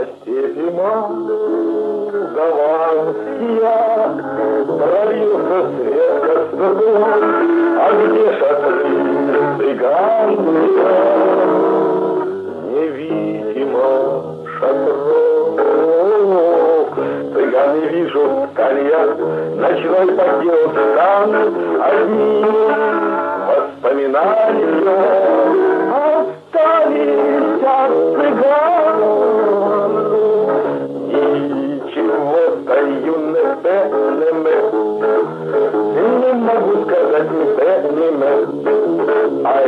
степи молдаванские прольется свет как свергун, а где шатры цыганские? Невидимо шатров. Цыган не вижу, кальян, ночной подел стан, одни воспоминания остались от цыган. Ничего-то юных не могу сказать ни ай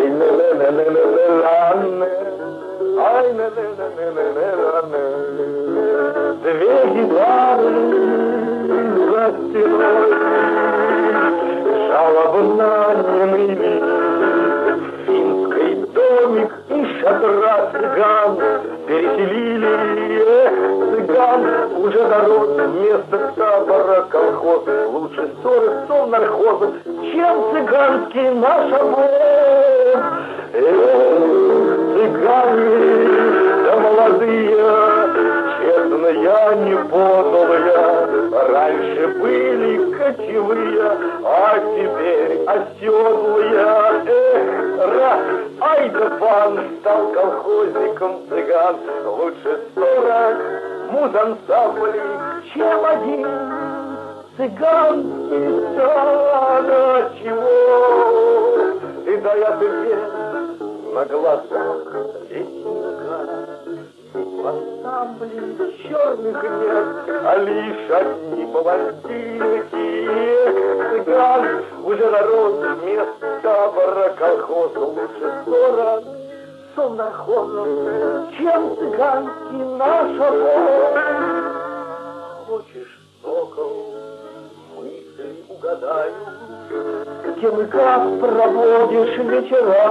ай две гитары за стеной жалобно не ныли. Финский домик и шатра цыган переселили. Цыган уже народ вместо табора колхоз. Лучше ссоры совнархоза, чем цыганский наш обоз. Цыгане, да молодые, честно я не подлые, раньше были кочевые, а теперь оседлые. Раз, ай да пан, стал колхозником цыган, лучше 40 муз-ансамблей, чем один цыганский стан. Чего? И да я тебе на глазах лесника. В ансамбле черных нет, а лишь одни блондинки. Цыган уже народ вместо табора колхоза. Лучше 40 совнархозов, чем цыганский наш обоз. Хочешь, сокол, мысли угадаю, кем и как проводишь вечера.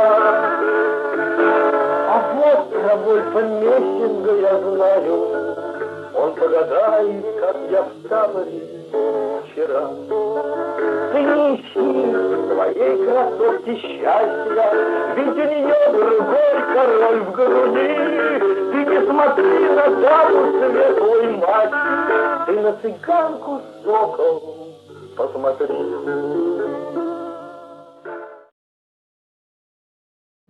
А вот тобой помещенга я знаю, он погадает, как я в таборе вчера. Ты не ищи своей красотки счастья, ведь у нее другой король в груди. Ты не смотри на даму светлой мать, ты на цыганку сокол посмотри.